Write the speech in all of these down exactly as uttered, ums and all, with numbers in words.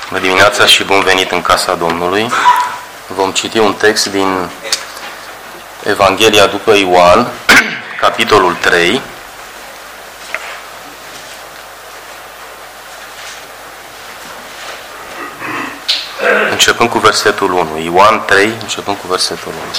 Bună dimineața și bun venit în casa Domnului. Vom citi un text din Evanghelia după Ioan, capitolul trei. Începând cu versetul unu. Ioan trei, începând cu versetul unu.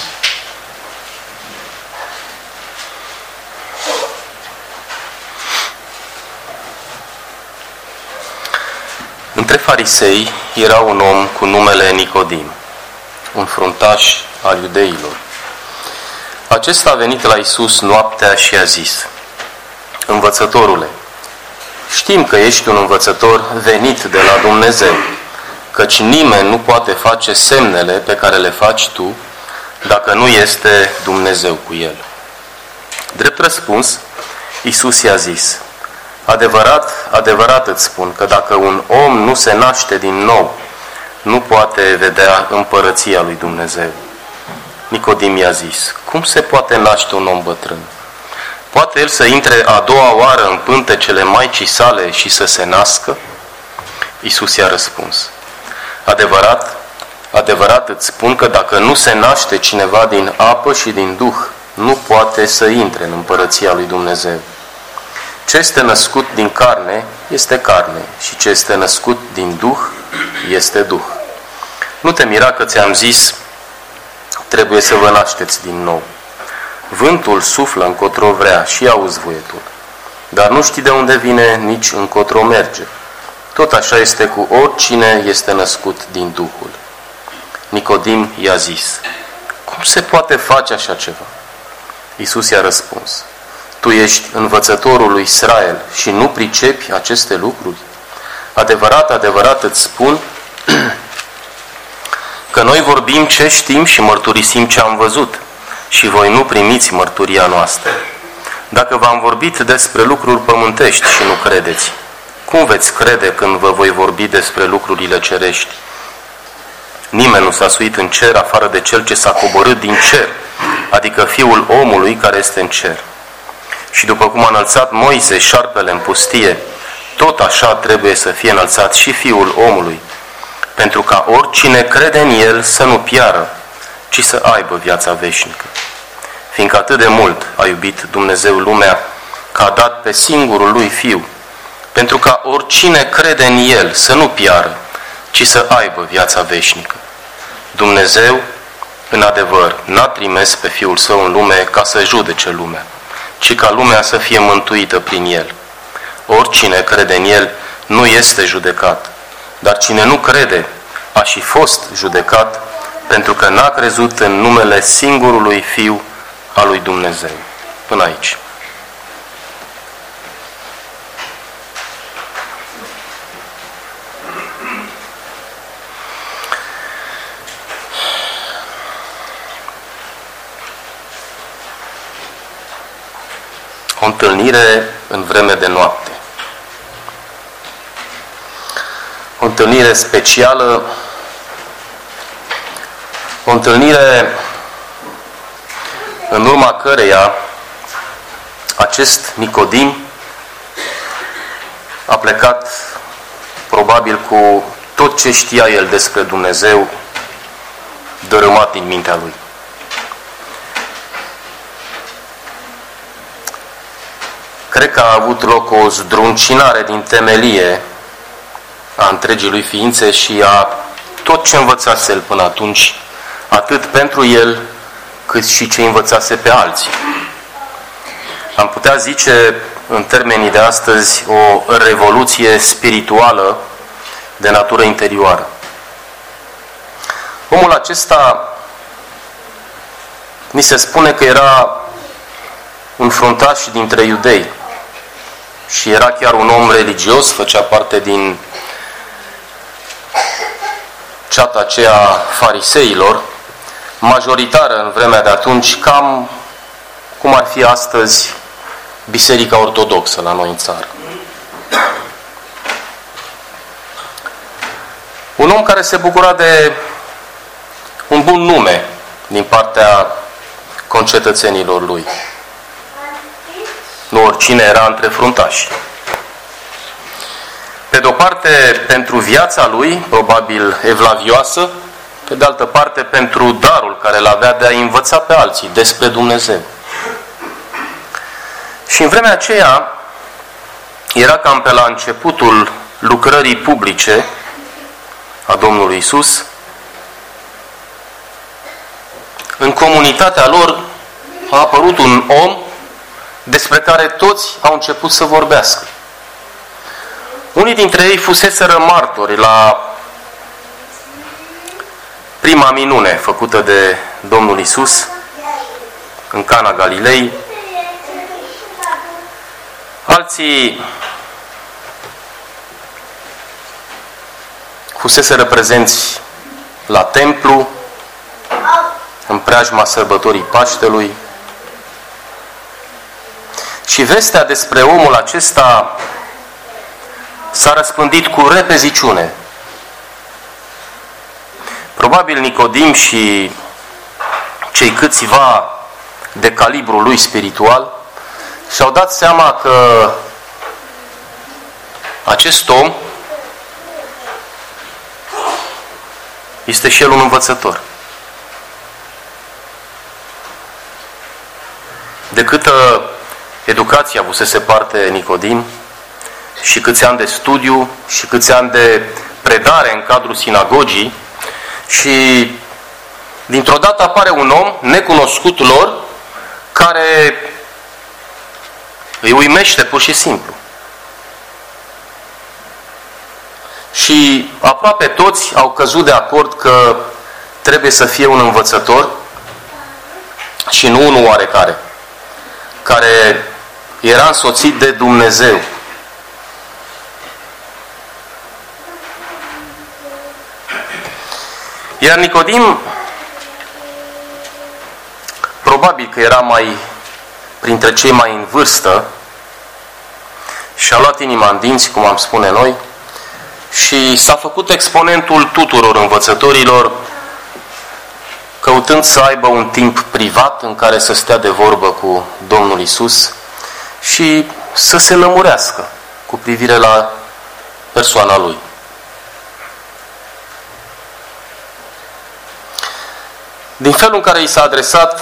Între farisei era un om cu numele Nicodim, un fruntaș al iudeilor. Acesta a venit la Iisus noaptea și a zis: Învățătorule, știm că ești un învățător venit de la Dumnezeu, căci nimeni nu poate face semnele pe care le faci tu, dacă nu este Dumnezeu cu el. Drept răspuns, Iisus i-a zis: Adevărat, adevărat îți spun că dacă un om nu se naște din nou, nu poate vedea împărăția lui Dumnezeu. Nicodim i-a zis: Cum se poate naște un om bătrân? Poate el să intre a doua oară în pântecele maicii sale și să se nască? Iisus i-a răspuns: Adevărat, adevărat îți spun că dacă nu se naște cineva din apă și din Duh, nu poate să intre în împărăția lui Dumnezeu. Ce este născut din carne, este carne, și ce este născut din Duh, este Duh. Nu te mira că ți-am zis, trebuie să vă nașteți din nou. Vântul suflă încotro vrea și auzi vuietul, dar nu știi de unde vine, nici încotro merge. Tot așa este cu oricine este născut din Duhul. Nicodim i-a zis: Cum se poate face așa ceva? Iisus i-a răspuns: Tu ești învățătorul lui Israel și nu pricepi aceste lucruri? Adevărat, adevărat îți spun că noi vorbim ce știm și mărturisim ce am văzut, și voi nu primiți mărturia noastră. Dacă v-am vorbit despre lucruri pământești și nu credeți, cum veți crede când vă voi vorbi despre lucrurile cerești? Nimeni nu s-a suit în cer afară de cel ce s-a coborât din cer, adică Fiul omului care este în cer. Și după cum a înălțat Moise șarpele în pustie, tot așa trebuie să fie înălțat și Fiul omului, pentru ca oricine crede în El să nu piară, ci să aibă viața veșnică. Fiindcă atât de mult a iubit Dumnezeu lumea, că a dat pe singurul Lui Fiu, pentru ca oricine crede în El să nu piară, ci să aibă viața veșnică. Dumnezeu, în adevăr, n-a trimis pe Fiul Său în lume ca să judece lumea, ci ca lumea să fie mântuită prin El. Oricine crede în El nu este judecat, dar cine nu crede a și fost judecat, pentru că n-a crezut în numele singurului Fiu al lui Dumnezeu. Până aici. O întâlnire în vreme de noapte. O întâlnire specială, o întâlnire în urma căreia acest Nicodim a plecat probabil cu tot ce știa el despre Dumnezeu dărâmat din mintea lui. Cred că a avut loc o zdruncinare din temelie a întregii lui ființe și a tot ce învățase el până atunci, atât pentru el, cât și ce învățase pe alții. Am putea zice, în termenii de astăzi, o revoluție spirituală de natură interioară. Omul acesta, ni se spune că era un fruntaș dintre iudei și era chiar un om religios, făcea parte din ceata aceea fariseilor, majoritară în vremea de atunci, cam cum ar fi astăzi Biserica Ortodoxă la noi în țară. Un om care se bucura de un bun nume din partea concetățenilor lui. Nu oricine era între fruntași. Pe de-o parte, parte pentru viața lui, probabil evlavioasă, pe de altă parte pentru darul care îl avea de a învăța pe alții despre Dumnezeu. Și în vremea aceea era cam pe la începutul lucrării publice a Domnului Isus. În comunitatea lor a apărut un om despre care toți au început să vorbească. Unii dintre ei fuseseră martori la prima minune făcută de Domnul Isus în Cana Galilei. Alții fuseseră prezenți la templu, în preajma sărbătorii Paștelui. Și vestea despre omul acesta s-a răspândit cu repeziciune. Probabil Nicodim și cei câțiva de calibrul lui spiritual și-au dat seama că acest om este și el un învățător. De câtă educație avusese parte Nicodim și câți ani de studiu și câți ani de predare în cadrul sinagogii, și dintr-o dată apare un om necunoscut lor care îi uimește pur și simplu. Și aproape toți au căzut de acord că trebuie să fie un învățător și nu unul oarecare, care era însoțit de Dumnezeu. Iar Nicodim, probabil că era mai printre cei mai în vârstă, și-a luat inima în dinți, cum am spune noi, și s-a făcut exponentul tuturor învățătorilor, căutând să aibă un timp privat în care să stea de vorbă cu Domnul Isus și să se lămurească cu privire la persoana Lui. Din felul în care i s-a adresat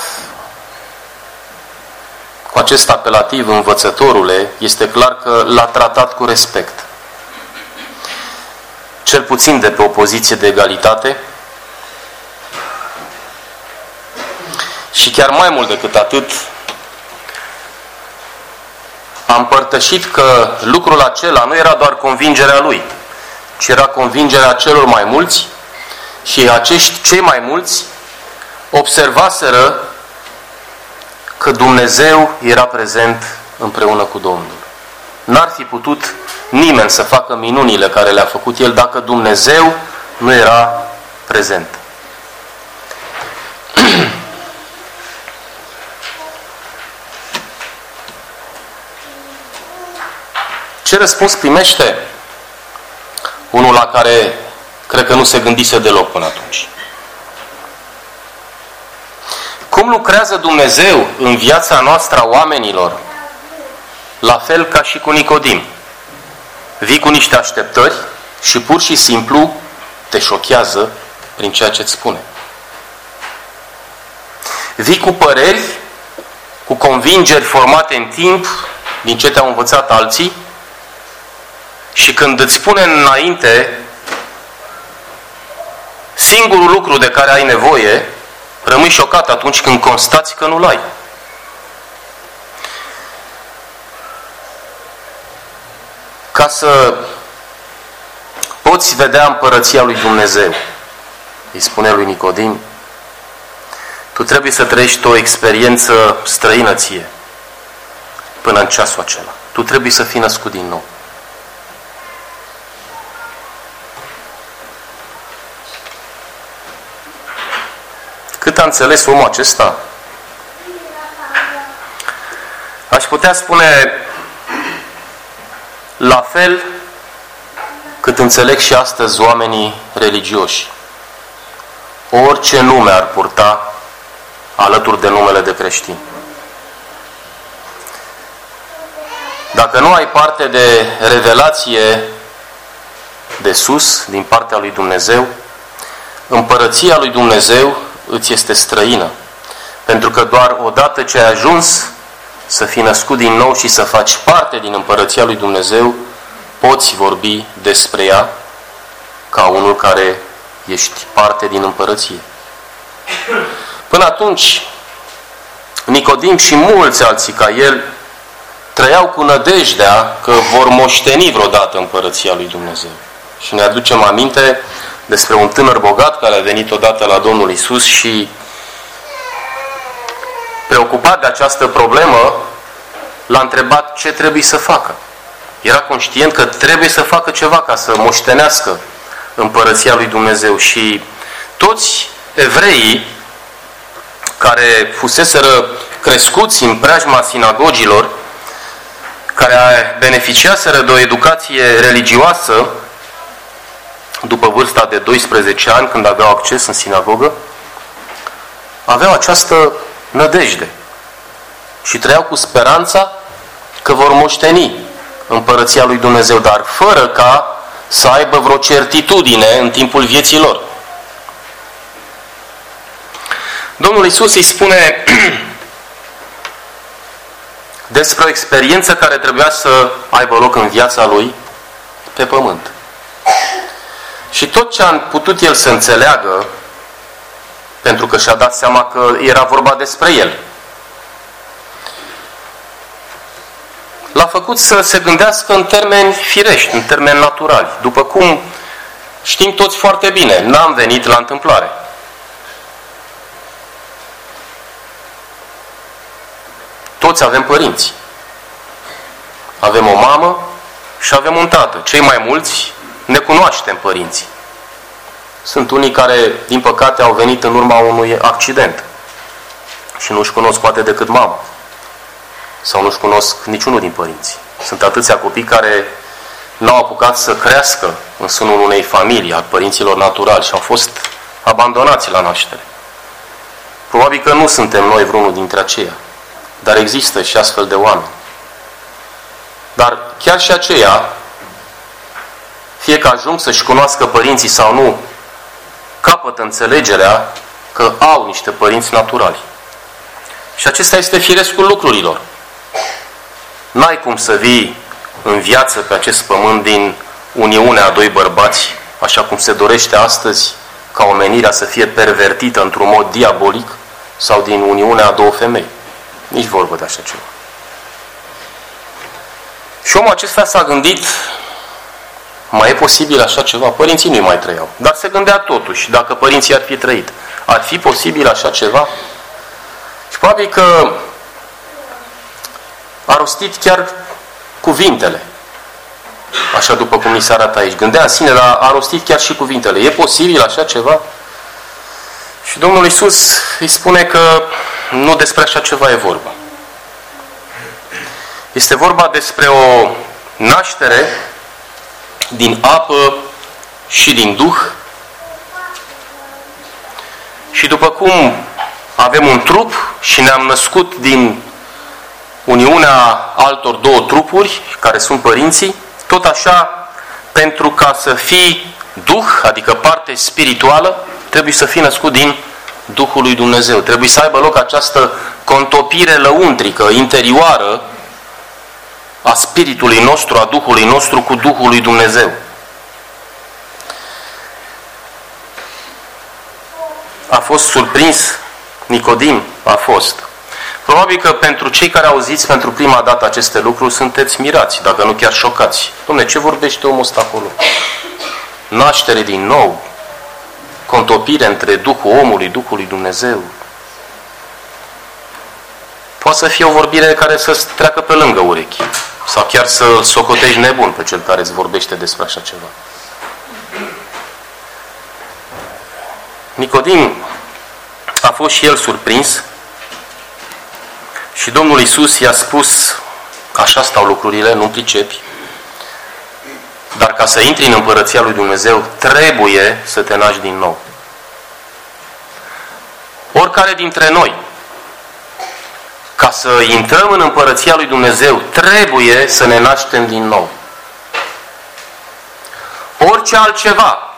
cu acest apelativ învățătorule, este clar că l-a tratat cu respect. Cel puțin de pe o poziție de egalitate și chiar mai mult decât atât, a împărtășit că lucrul acela nu era doar convingerea lui, ci era convingerea celor mai mulți și acești cei mai mulți observaseră că Dumnezeu era prezent împreună cu Domnul. N-ar fi putut nimeni să facă minunile care le-a făcut El dacă Dumnezeu nu era prezent. Ce răspuns primește unul la care cred că nu se gândise deloc până atunci? Cum lucrează Dumnezeu în viața noastră a oamenilor? La fel ca și cu Nicodim. Vii cu niște așteptări și pur și simplu te șochează prin ceea ce îți spune. Vii cu păreri, cu convingeri formate în timp din ce te-au învățat alții și când îți spune înainte singurul lucru de care ai nevoie, rămâi șocat atunci când constați că nu-l ai. Ca să poți vedea împărăția lui Dumnezeu, îi spune lui Nicodim, tu trebuie să trăiești o experiență străină ție până în ceasul acela. Tu trebuie să fii născut din nou. Cât a înțeles omul acesta? Aș putea spune la fel cât înțeleg și astăzi oamenii religioși. Orice nume ar purta alături de numele de creștin. Dacă nu ai parte de revelație de sus, din partea lui Dumnezeu, împărăția lui Dumnezeu îți este străină. Pentru că doar odată ce ai ajuns să fii născut din nou și să faci parte din împărăția lui Dumnezeu, poți vorbi despre ea ca unul care ești parte din împărăție. Până atunci, Nicodim și mulți alții ca el trăiau cu nădejdea că vor moșteni vreodată împărăția lui Dumnezeu. Și ne aducem aminte despre un tânăr bogat care a venit odată la Domnul Iisus și, preocupat de această problemă, l-a întrebat ce trebuie să facă. Era conștient că trebuie să facă ceva ca să moștenească împărăția lui Dumnezeu. Și toți evreii care fuseseră crescuți în preajma sinagogilor, care beneficiaseră de o educație religioasă după vârsta de doisprezece ani, când aveau acces în sinagogă, aveau această nădejde și trăiau cu speranța că vor moșteni împărăția lui Dumnezeu, dar fără ca să aibă vreo certitudine în timpul vieții lor. Domnul Iisus îi spune despre o experiență care trebuia să aibă loc în viața lui pe pământ. Și tot ce a putut el să înțeleagă, pentru că și-a dat seama că era vorba despre el, l-a făcut să se gândească în termeni firești, în termeni naturali. După cum știm toți foarte bine, n-am venit la întâmplare. Toți avem părinți. Avem o mamă și avem un tată. Cei mai mulți ne cunoaștem părinții. Sunt unii care, din păcate, au venit în urma unui accident și nu-și cunosc poate decât mama. Sau nu-și cunosc niciunul din părinți. Sunt atâția copii care n-au apucat să crească în sânul unei familii, al părinților naturali, și au fost abandonați la naștere. Probabil că nu suntem noi vreunul dintre aceia, dar există și astfel de oameni. Dar chiar și aceia, fie că ajung să-și cunoască părinții sau nu, capătă înțelegerea că au niște părinți naturali. Și acesta este firescul lucrurilor. N-ai cum să vii în viață pe acest pământ din uniunea a doi bărbați, așa cum se dorește astăzi, ca omenirea să fie pervertită într-un mod diabolic, sau din uniunea a două femei. Nici vorbă de așa ceva. Și omul acesta s-a gândit, mai e posibil așa ceva? Părinții nu mai trăiau. Dar se gândea totuși, dacă părinții ar fi trăit, ar fi posibil așa ceva? Și probabil că a rostit chiar cuvintele. Așa după cum ni se arată aici. Gândea în sine, dar a rostit chiar și cuvintele. E posibil așa ceva? Și Domnul Iisus îi spune că nu despre așa ceva e vorba. Este vorba despre o naștere din apă și din Duh. Și după cum avem un trup și ne-am născut din uniunea altor două trupuri, care sunt părinții, tot așa, pentru ca să fii Duh, adică parte spirituală, trebuie să fii născut din Duhul lui Dumnezeu. Trebuie să aibă loc această contopire lăuntrică, interioară, a spiritului nostru, a Duhului nostru cu Duhul lui Dumnezeu. A fost surprins Nicodim? A fost. Probabil că pentru cei care auziți pentru prima dată aceste lucruri sunteți mirați, dacă nu chiar șocați. Dom'le, ce vorbește omul ăsta acolo? Naștere din nou, contopire între Duhul omului, Duhul lui Dumnezeu. Poate să fie o vorbire care să treacă pe lângă urechi. Sau chiar să-l socotești nebun pe cel care îți vorbește despre așa ceva. Nicodim a fost și el surprins și Domnul Iisus i-a spus, așa stau lucrurile, nu pricepi, dar ca să intri în împărăția lui Dumnezeu, trebuie să te naști din nou. Oricare dintre noi, ca să intrăm în împărăția lui Dumnezeu, trebuie să ne naștem din nou. Orice altceva,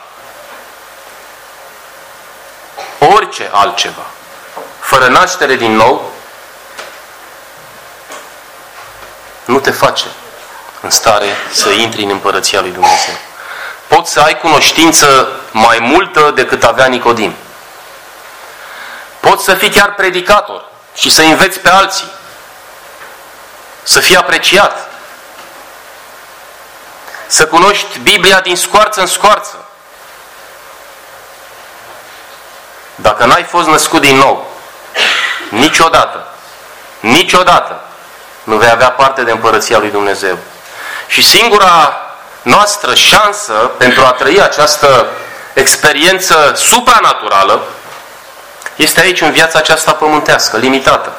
orice altceva, fără naștere din nou, nu te face în stare să intri în Împărăția lui Dumnezeu. Poți să ai cunoștință mai multă decât avea Nicodim. Poți să fii chiar predicator și să înveți pe alții. Să fii apreciat. Să cunoști Biblia din scoarță în scoarță. Dacă n-ai fost născut din nou, niciodată, niciodată nu vei avea parte de Împărăția lui Dumnezeu. Și singura noastră șansă pentru a trăi această experiență supranaturală este aici, în viața aceasta pământească, limitată.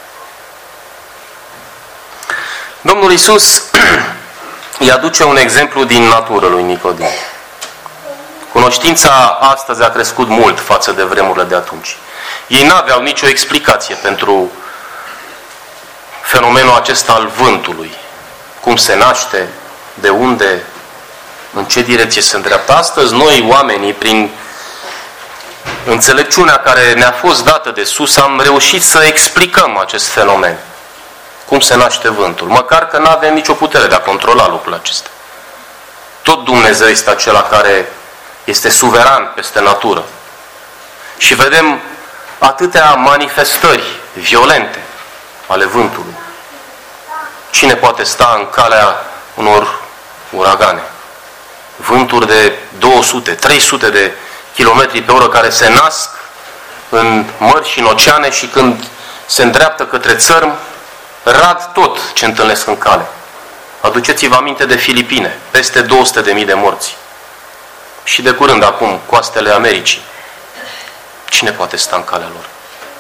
Domnul Iisus îi aduce un exemplu din natură lui Nicodim. Cunoștința astăzi a crescut mult față de vremurile de atunci. Ei n-aveau nicio explicație pentru fenomenul acesta al vântului. Cum se naște, de unde, în ce direcție se îndreaptă. Astăzi noi, oamenii, prin înțelepciunea care ne-a fost dată de sus, am reușit să explicăm acest fenomen. Cum se naște vântul. Măcar că nu avem nicio putere de a controla lucrul acesta. Tot Dumnezeu este acela care este suveran peste natură. Și vedem atâtea manifestări violente ale vântului. Cine poate sta în calea unor uragane? Vânturi de două sute, trei sute de kilometri pe oră care se nasc în mări și în oceane și când se îndreaptă către țărm, rad tot ce întâlnesc în cale. Aduceți-vă aminte de Filipine, peste două sute de mii de morți. Și de curând acum, coastele Americii. Cine poate sta în calea lor?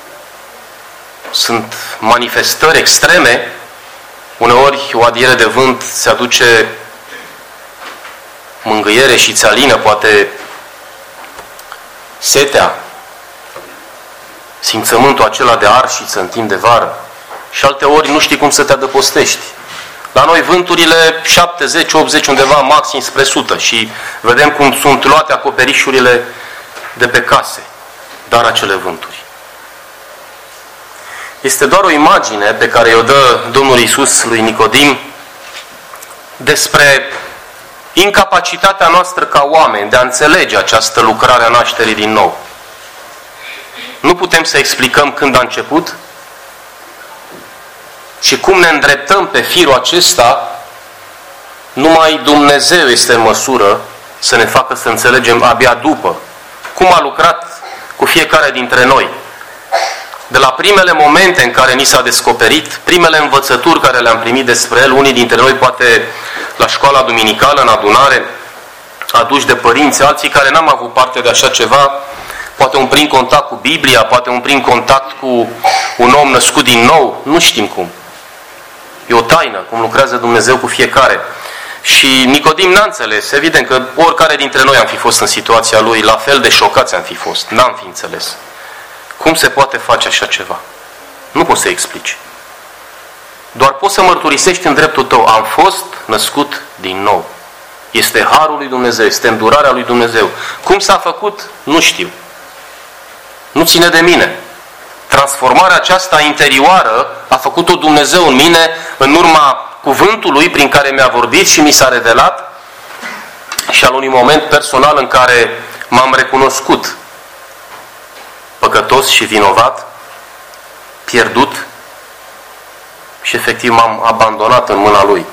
Sunt manifestări extreme. Uneori o adiere de vânt se aduce mângâiere și îți alină poate setea, simțământul acela de arșiță în timp de vară. Și alte ori nu știi cum să te adăpostești. La noi vânturile șaptezeci optzeci undeva maxim spre sută și vedem cum sunt luate acoperișurile de pe case. Dar acele vânturi. Este doar o imagine pe care o dă Domnul Iisus lui Nicodim despre incapacitatea noastră ca oameni de a înțelege această lucrare a nașterii din nou. Nu putem să explicăm când a început și cum ne îndreptăm pe firul acesta. Numai Dumnezeu este în măsură să ne facă să înțelegem abia după cum a lucrat cu fiecare dintre noi. De la primele momente în care ni s-a descoperit, primele învățături care le-am primit despre El, unii dintre noi poate la școala duminicală, în adunare, aduși de părinți, alții care n-am avut parte de așa ceva, poate un prim contact cu Biblia, poate un prim contact cu un om născut din nou, nu știm cum. E o taină, cum lucrează Dumnezeu cu fiecare. Și Nicodim n-a înțeles, evident că oricare dintre noi am fi fost în situația lui, la fel de șocați am fi fost, n-am fi înțeles. Cum se poate face așa ceva? Nu poți să explici. Doar poți să mărturisești în dreptul tău, am fost născut din nou. Este harul lui Dumnezeu, este îndurarea lui Dumnezeu. Cum s-a făcut? Nu știu. Nu ține de mine. Transformarea aceasta interioară a făcut-o Dumnezeu în mine în urma cuvântului prin care mi-a vorbit și mi s-a revelat și al unui moment personal în care m-am recunoscut păcătos și vinovat, pierdut și efectiv m-am abandonat în mâna Lui.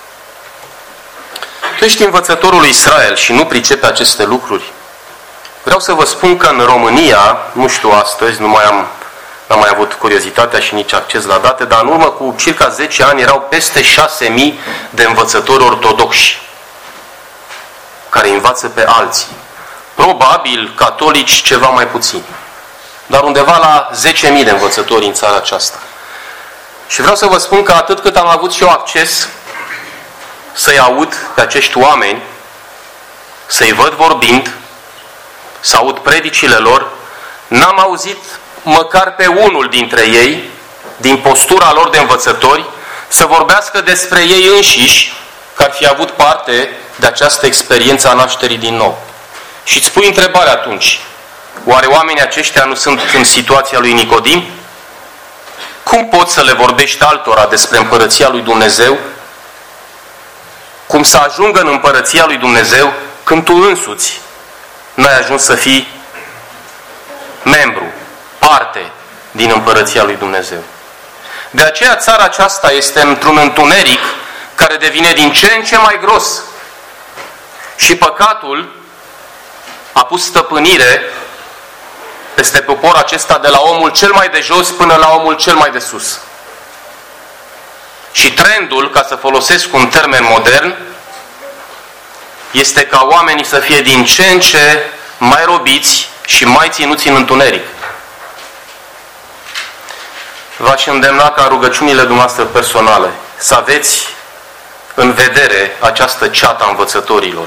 Tu ești învățătorul lui Israel și nu pricepe aceste lucruri. Vreau să vă spun că în România, nu știu astăzi, nu mai am, n-am mai avut curiozitatea și nici acces la date, dar în urmă cu circa zece ani erau peste șase mii de învățători ortodoxi care învață pe alții. Probabil catolici ceva mai puțin. Dar undeva la zece mii de învățători în țara aceasta. Și vreau să vă spun că atât cât am avut și eu acces să-i aud pe acești oameni, să-i văd vorbind, să aud predicile lor, n-am auzit măcar pe unul dintre ei, din postura lor de învățători, să vorbească despre ei înșiși, că ar fi avut parte de această experiență a nașterii din nou. Și îți pui întrebarea atunci, oare oamenii aceștia nu sunt în situația lui Nicodim? Cum poți să le vorbești altora despre împărăția lui Dumnezeu? Cum să ajungă în împărăția lui Dumnezeu când tu însuți n-ai ajuns să fii membru, parte din împărăția lui Dumnezeu? De aceea țara aceasta este într-un întuneric care devine din ce în ce mai gros. Și păcatul a pus stăpânire peste poporul acesta de la omul cel mai de jos până la omul cel mai de sus. Și trendul, ca să folosesc un termen modern, este ca oamenii să fie din ce în ce mai robiți și mai ținuți în întuneric. V-aș îndemna ca rugăciunile dumneavoastră personale să aveți în vedere această ceată a învățătorilor.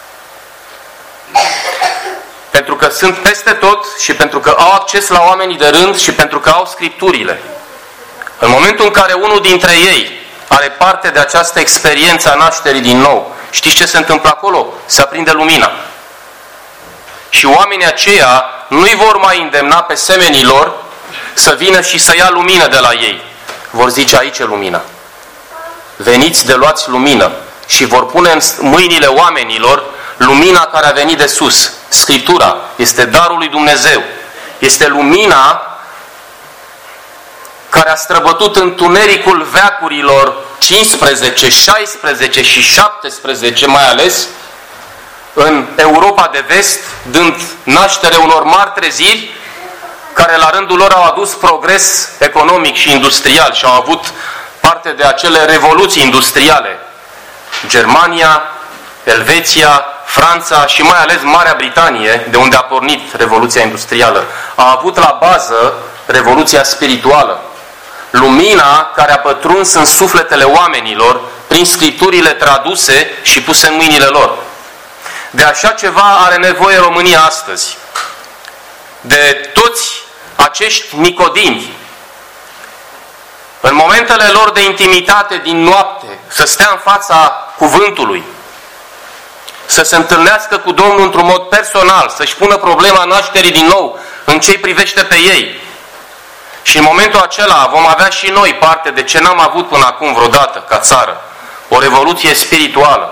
Pentru că sunt peste tot și pentru că au acces la oamenii de rând și pentru că au Scripturile. În momentul în care unul dintre ei are parte de această experiență a nașterii din nou, știți ce se întâmplă acolo? Se aprinde lumina. Și oamenii aceia nu-i vor mai îndemna pe semenii lor să vină și să ia lumină de la ei. Vor zice, aici e lumina. Veniți de luați lumină. Și vor pune în mâinile oamenilor lumina care a venit de sus. Scriptura este darul lui Dumnezeu. Este lumina care a străbătut întunericul veacurilor cincisprezece, șaisprezece și șaptesprezece, mai ales în Europa de Vest, dând naștere unor mari treziri care la rândul lor au adus progres economic și industrial și au avut parte de acele revoluții industriale. Germania, Elveția, Franța și mai ales Marea Britanie, de unde a pornit Revoluția Industrială, a avut la bază Revoluția Spirituală. Lumina care a pătruns în sufletele oamenilor prin scripturile traduse și puse în mâinile lor. De așa ceva are nevoie România astăzi. De toți acești nicodimi, în momentele lor de intimitate din noapte, să stea în fața cuvântului, să se întâlnească cu Domnul într-un mod personal, să-și pună problema nașterii din nou în ce-i privește pe ei. Și în momentul acela vom avea și noi parte de ce n-am avut până acum vreodată ca țară. O revoluție spirituală.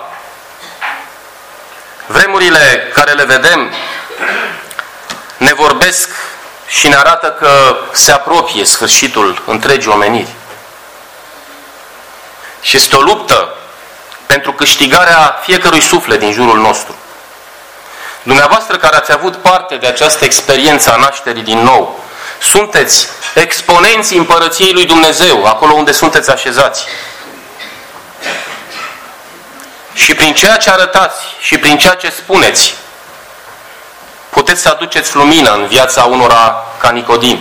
Vremurile care le vedem ne vorbesc și ne arată că se apropie sfârșitul întregii omeniri. Și este o luptă pentru câștigarea fiecărui suflet din jurul nostru. Dumneavoastră care ați avut parte de această experiență a nașterii din nou, sunteți exponenții împărăției lui Dumnezeu, acolo unde sunteți așezați. Și prin ceea ce arătați și prin ceea ce spuneți, puteți să aduceți lumină în viața unora ca Nicodim.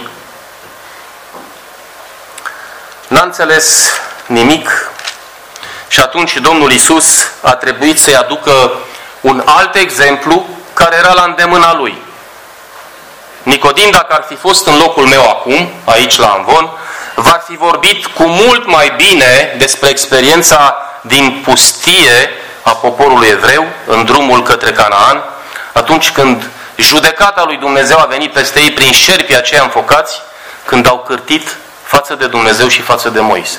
N-a înțeles nimic și atunci Domnul Iisus a trebuit să-i aducă un alt exemplu care era la îndemâna lui. Nicodim, dacă ar fi fost în locul meu acum, aici la Amvon, v-ar fi vorbit cu mult mai bine despre experiența din pustie a poporului evreu în drumul către Canaan, atunci când judecata lui Dumnezeu a venit peste ei prin șerpii aceia înfocați, când au cârtit față de Dumnezeu și față de Moise.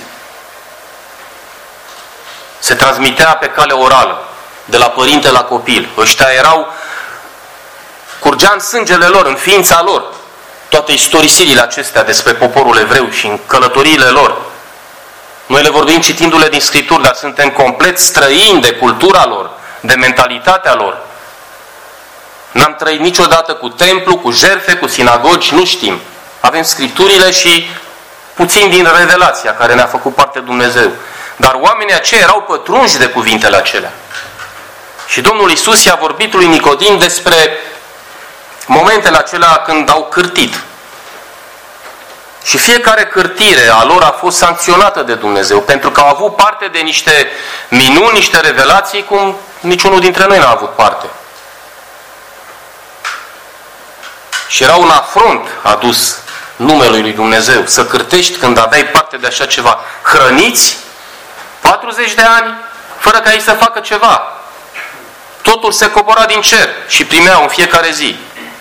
Se transmitea pe cale orală, de la părinte la copil. Ăștia erau, curgea în sângele lor, în ființa lor, toate istorisirile acestea despre poporul evreu și în călătoriile lor. Noi le vorbim citindu-le din Scripturi, dar suntem complet străini de cultura lor, de mentalitatea lor. N-am trăit niciodată cu templu, cu jertfe, cu sinagogi, nu știm. Avem Scripturile și puțin din revelația care ne-a făcut parte Dumnezeu. Dar oamenii aceia erau pătrunși de cuvintele acelea. Și Domnul Iisus i-a vorbit lui Nicodim despre momentele acelea când au cârtit. Și fiecare cârtire a lor a fost sancționată de Dumnezeu, pentru că au avut parte de niște minuni, niște revelații, cum niciunul dintre noi n-a avut parte. Și era un afront adus numelui lui Dumnezeu, să cârtești când aveai parte de așa ceva. Hrăniți patruzeci de ani, fără ca ei să facă ceva. Totul se cobora din cer și primeau în fiecare zi.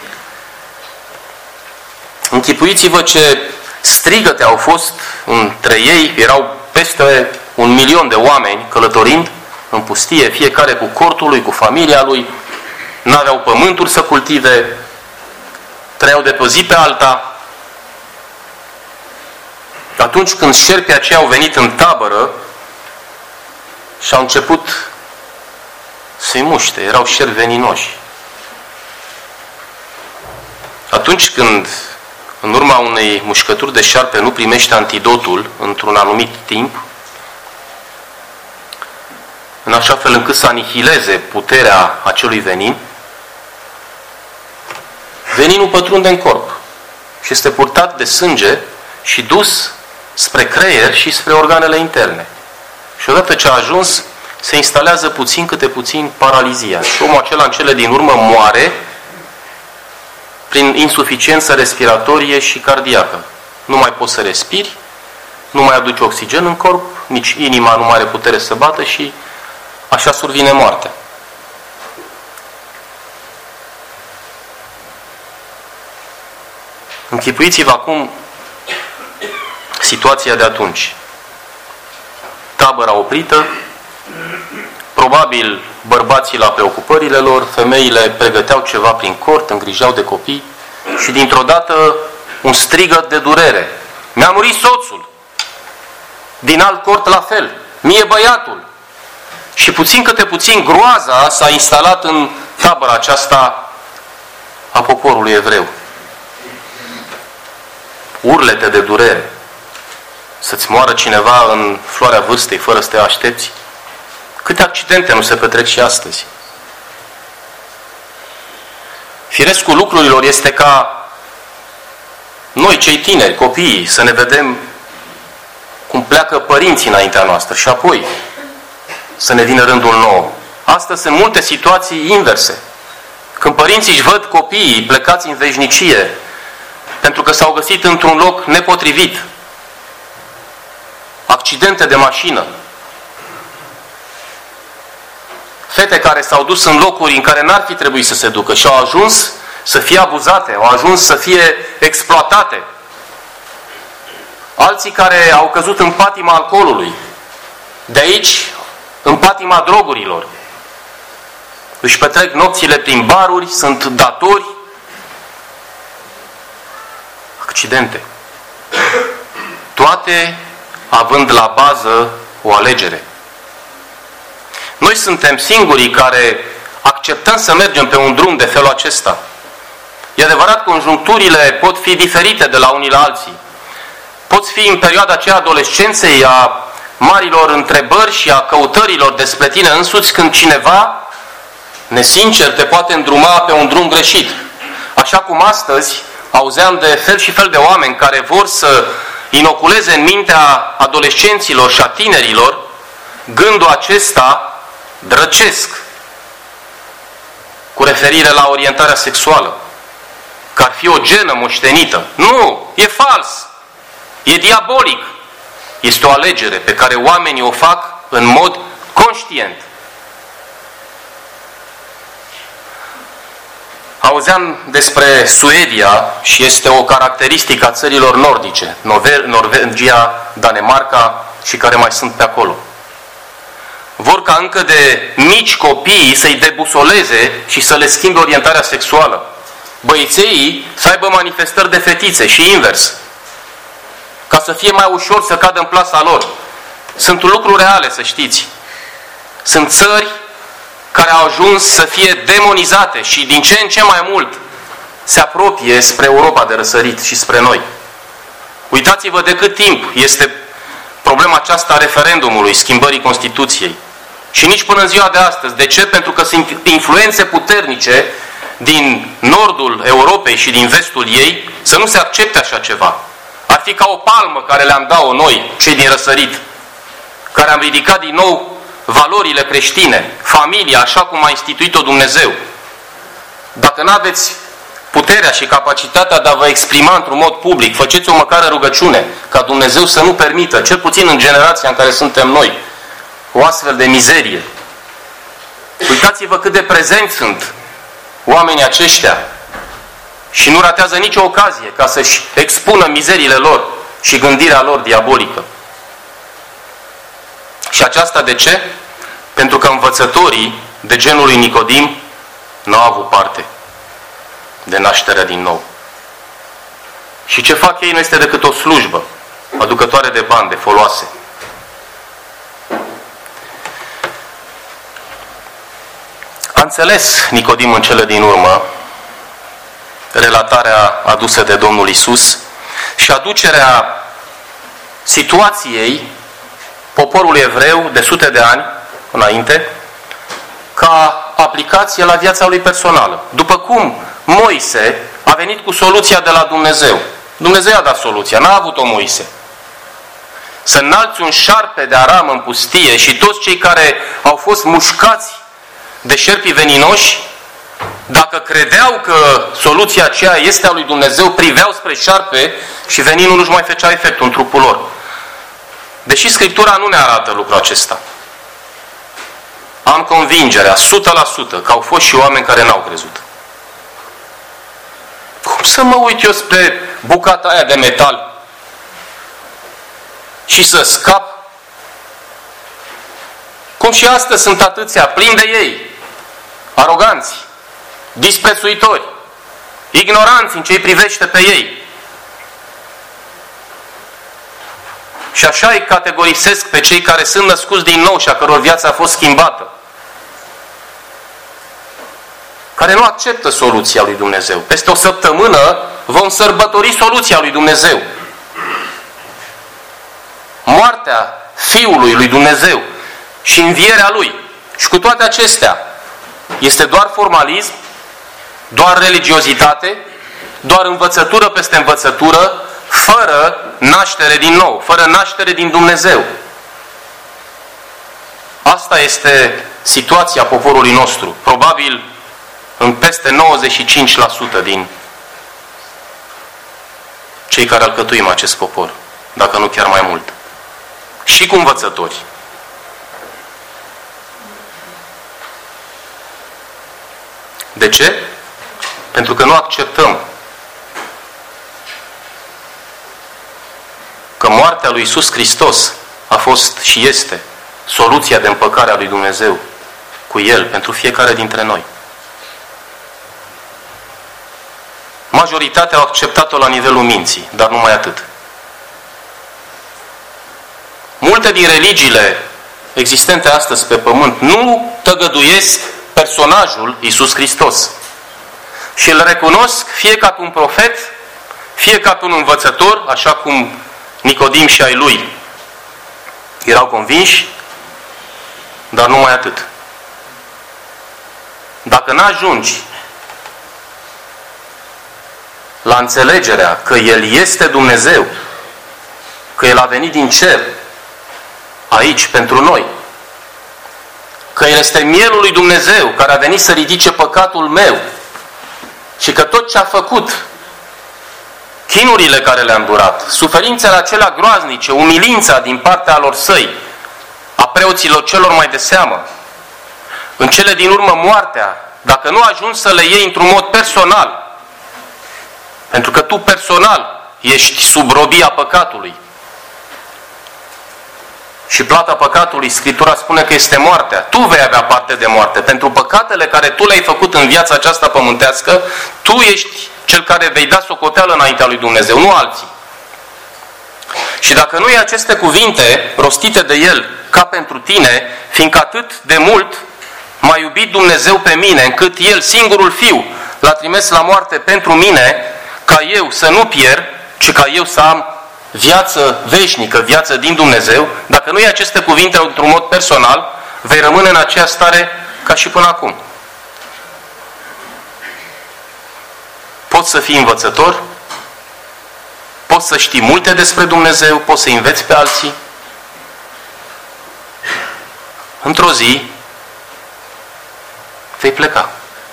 Închipuiți-vă ce strigăte au fost între ei, erau peste un milion de oameni călătorind în pustie, fiecare cu cortul lui, cu familia lui, n-aveau pământuri să cultive, trăiau de pe o zi pe alta. Atunci când șerpii aceia au venit în tabără și au început să-i muște, erau șerpi veninoși. Atunci când în urma unei mușcături de șarpe nu primește antidotul într-un anumit timp, în așa fel încât să anihileze puterea acelui venin, veninul pătrunde în corp și este purtat de sânge și dus spre creier și spre organele interne. Și odată ce a ajuns, se instalează puțin câte puțin paralizia. Și omul acela în cele din urmă moare prin insuficiență respiratorie și cardiacă. Nu mai poți să respiri, nu mai aduci oxigen în corp, nici inima nu mai are putere să bată și așa survine moartea. Închipuiți-vă acum situația de atunci. Tabăra oprită, probabil bărbații la preocupările lor, femeile pregăteau ceva prin cort, îngrijeau de copii și dintr-o dată un strigăt de durere. Mi-a murit soțul. Din alt cort la fel. Mie băiatul. Și puțin câte puțin groaza s-a instalat în tabăra aceasta a poporului evreu. Urlete de durere. Să-ți moară cineva în floarea vârstei fără să te aștepți. Câte accidente nu se petrec și astăzi? Firescul lucrurilor este ca noi, cei tineri, copiii, să ne vedem cum pleacă părinții înaintea noastră și apoi să ne vină rândul nou. Astăzi sunt multe situații inverse. Când părinții își văd copiii plecați în veșnicie pentru că s-au găsit într-un loc nepotrivit, accidente de mașină, fete care s-au dus în locuri în care n-ar fi trebuit să se ducă și au ajuns să fie abuzate, au ajuns să fie exploatate. Alții care au căzut în patima alcoolului, de aici în patima drogurilor. Își petrec nopțile prin baruri, sunt datori, accidente. Toate având la bază o alegere. Noi suntem singurii care acceptăm să mergem pe un drum de felul acesta. E adevărat că conjuncturile pot fi diferite de la unii la alții. Poți fi în perioada aceea adolescenței, a marilor întrebări și a căutărilor despre tine însuți, când cineva nesincer te poate îndruma pe un drum greșit. Așa cum astăzi auzeam de fel și fel de oameni care vor să inoculeze în mintea adolescenților și a tinerilor gândul acesta drăcesc cu referire la orientarea sexuală, că ar fi o genă moștenită. Nu! E fals! E diabolic! Este o alegere pe care oamenii o fac în mod conștient. Auzeam despre Suedia și este o caracteristică a țărilor nordice, Norvegia, Danemarca și care mai sunt pe acolo. Vor ca încă de mici copiii să-i debusoleze și să le schimbe orientarea sexuală. Băieței să aibă manifestări de fetițe și invers, ca să fie mai ușor să cadă în plasa lor. Sunt lucruri reale, să știți. Sunt țări care au ajuns să fie demonizate și din ce în ce mai mult se apropie spre Europa de răsărit și spre noi. Uitați-vă de cât timp este problema aceasta a referendumului, schimbării Constituției. Și nici până în ziua de astăzi. De ce? Pentru că sunt influențe puternice din nordul Europei și din vestul ei să nu se accepte așa ceva. Ar fi ca o palmă care le-am dat-o noi, cei din răsărit, care am ridicat din nou valorile creștine, familia, așa cum a instituit-o Dumnezeu. Dacă nu aveți puterea și capacitatea de a vă exprima într-un mod public, faceți-o măcar în rugăciune, ca Dumnezeu să nu permită, cel puțin în generația în care suntem noi, o astfel de mizerie. Uitați-vă cât de prezenți sunt oamenii aceștia și nu ratează nicio ocazie ca să-și expună mizeriile lor și gândirea lor diabolică. Și aceasta de ce? Pentru că învățătorii de genul lui Nicodim n-au avut parte de nașterea din nou. Și ce fac ei nu este decât o slujbă aducătoare de bani, de foloase. A înțeles Nicodim în cele din urmă relatarea adusă de Domnul Iisus și aducerea situației poporului evreu de sute de ani înainte ca aplicație la viața lui personală. După cum Moise a venit cu soluția de la Dumnezeu. Dumnezeu a dat soluția, n-a avut-o Moise. Să înalți un șarpe de aram în pustie și toți cei care au fost mușcați de șerpii veninoși, dacă credeau că soluția aceea este a lui Dumnezeu, priveau spre șarpe și veninul nu-și mai făcea efectul în trupul lor. Deși Scriptura nu ne arată lucrul acesta. Am convingerea, o sută la sută, că au fost și oameni care n-au crezut. Cum să mă uit eu spre bucata aia de metal și să scap? Cum și astăzi sunt atâția plini de ei, aroganți, disprețuitori, ignoranți în ce îi privește pe ei. Și așa îi categorisesc pe cei care sunt născuți din nou și a căror viață a fost schimbată. Care nu acceptă soluția lui Dumnezeu. Peste o săptămână vom sărbători soluția lui Dumnezeu. Moartea Fiului lui Dumnezeu și învierea Lui. Și cu toate acestea, este doar formalism, doar religiozitate, doar învățătură peste învățătură, fără naștere din nou, fără naștere din Dumnezeu. Asta este situația poporului nostru. Probabil în peste nouăzeci și cinci la sută din cei care alcătuim acest popor, dacă nu chiar mai mult. Și cu învățători. De ce? Pentru că nu acceptăm că moartea lui Iisus Hristos a fost și este soluția de împăcare a lui Dumnezeu cu El pentru fiecare dintre noi. Majoritatea au acceptat-o la nivelul minții, dar numai atât. Multe din religiile existente astăzi pe pământ nu tăgăduiesc personajul Iisus Hristos. Și îl recunosc fie ca pe un profet, fie ca pe un învățător, așa cum Nicodim și ai lui erau convinși, dar numai atât. Dacă n-ajungi la înțelegerea că El este Dumnezeu, că El a venit din cer aici pentru noi, că El este mielul lui Dumnezeu care a venit să ridice păcatul meu și că tot ce a făcut, chinurile care le-a îndurat, suferințele acelea groaznice, umilința din partea lor săi, a preoților celor mai de seamă, în cele din urmă moartea, dacă nu ajungi să le iei într-un mod personal, pentru că tu personal ești sub robia păcatului. Și plata păcatului, Scriptura spune că este moartea. Tu vei avea parte de moarte. Pentru păcatele care tu le-ai făcut în viața aceasta pământească, tu ești cel care vei da socoteală înaintea lui Dumnezeu, nu alții. Și dacă nu iei aceste cuvinte rostite de El ca pentru tine, fiindcă atât de mult m-a iubit Dumnezeu pe mine, încât El, singurul Fiu, l-a trimis la moarte pentru mine, ca eu să nu pierd, ci ca eu să am viață veșnică, viață din Dumnezeu, dacă nu iei aceste cuvinte într-un mod personal, vei rămâne în aceea stare ca și până acum. Poți să fii învățător, poți să știi multe despre Dumnezeu, poți să înveți pe alții. Într-o zi vei pleca.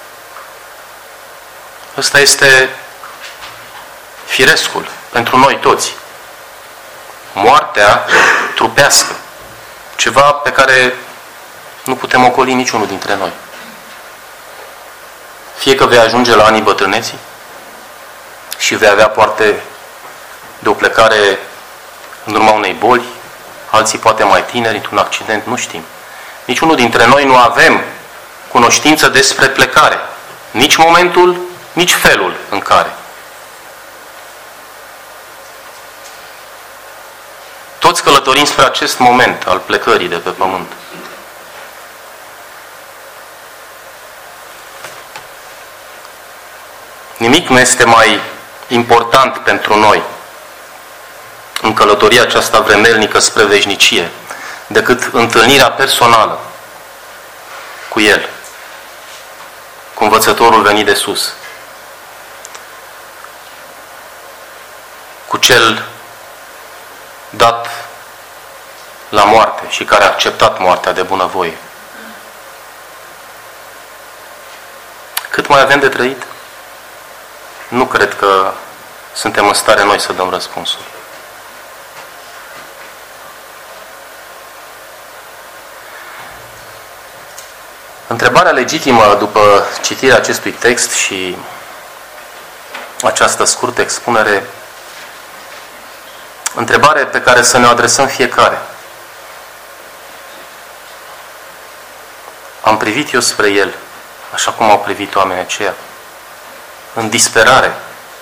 Ăsta este firescul pentru noi toți. Moartea trupească. Ceva pe care nu putem ocoli niciunul dintre noi. Fie că vei ajunge la anii bătrâneții și vei avea parte de o plecare în urma unei boli, alții poate mai tineri, într-un accident, nu știm. Niciunul dintre noi nu avem cunoștință despre plecare. Nici momentul, nici felul în care. Toți călătorim spre acest moment al plecării de pe pământ. Nimic nu este mai important pentru noi în călătoria aceasta vremelnică spre veșnicie decât întâlnirea personală cu El, cu învățătorul venit de sus, cu Cel dat la moarte și care a acceptat moartea de bunăvoie. Cât mai avem de trăit? Nu cred că suntem în stare noi să dăm răspunsul. Întrebarea legitimă după citirea acestui text și această scurtă expunere, întrebare pe care să ne o adresăm fiecare. Am privit eu spre El, așa cum au privit oamenii aceia, în disperare,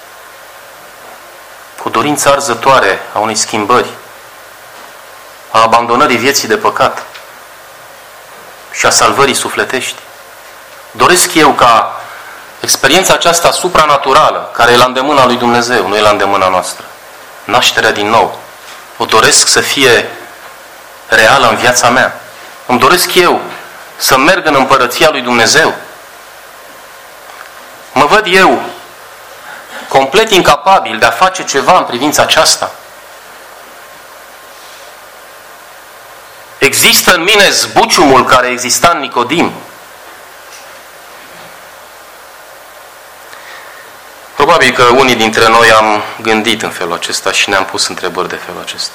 cu dorința arzătoare a unei schimbări, a abandonării vieții de păcat și a salvării sufletești. Doresc eu ca experiența aceasta supranaturală, care e la îndemâna lui Dumnezeu, nu e la îndemâna noastră, nașterea din nou, o doresc să fie reală în viața mea. Îmi doresc eu să merg în împărăția lui Dumnezeu. Mă văd eu complet incapabil de a face ceva în privința aceasta. Există în mine zbuciumul care exista în Nicodim. Probabil că unii dintre noi am gândit în felul acesta și ne-am pus întrebări de felul acesta.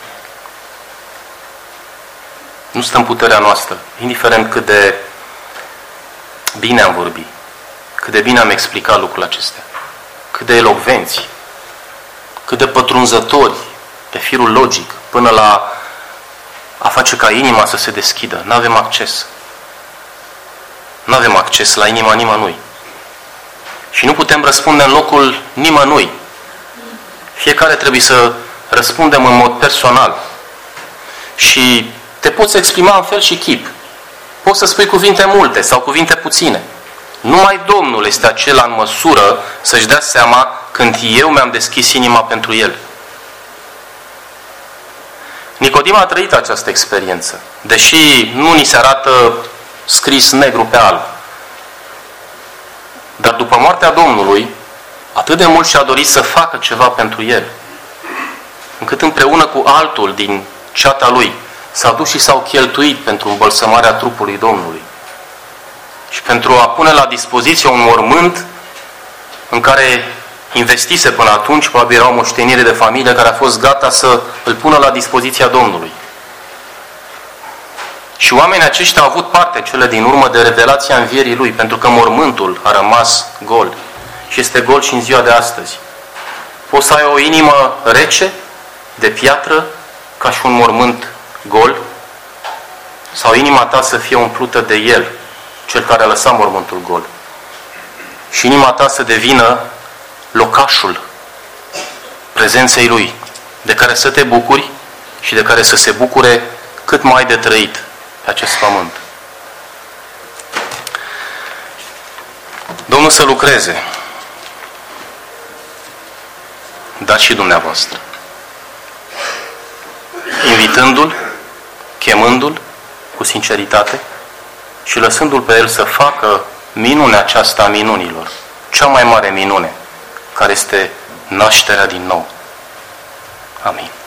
Nu stă în puterea noastră, indiferent cât de bine am vorbit, cât de bine am explicat lucrul acestea, cât de elocvenți, cât de pătrunzători pe firul logic, până la a face ca inima să se deschidă. Nu avem acces. Nu avem acces la inima nimănui. Și nu putem răspunde în locul nimănui. Fiecare trebuie să răspundem în mod personal. Și te poți exprima în fel și chip. Poți să spui cuvinte multe sau cuvinte puține. Numai Domnul este acela în măsură să-și dea seama când eu mi-am deschis inima pentru El. Nicodim a trăit această experiență, deși nu ni se arată scris negru pe alb. Dar după moartea Domnului, atât de mult și-a dorit să facă ceva pentru El, încât împreună cu altul din ceata lui s-au dus și s-au cheltuit pentru îmbălsămarea trupului Domnului și pentru a pune la dispoziție un mormânt în care investise până atunci, probabil era o moștenire de familie care a fost gata să îl pună la dispoziția Domnului. Și oamenii aceștia au avut parte cele din urmă de revelația învierii Lui, pentru că mormântul a rămas gol. Și este gol și în ziua de astăzi. Poți să ai o inimă rece, de piatră, ca și un mormânt gol, sau inima ta să fie umplută de El, Cel care a lăsat mormântul gol. Și inima ta să devină locașul prezenței Lui, de care să te bucuri și de care să se bucure cât mai de trăit pe acest pământ. Domnul să lucreze, dar și dumneavoastră, invitându-L, chemându-L cu sinceritate și lăsându-L pe El să facă minunea aceasta a minunilor, cea mai mare minune, care este nașterea din nou. Amin.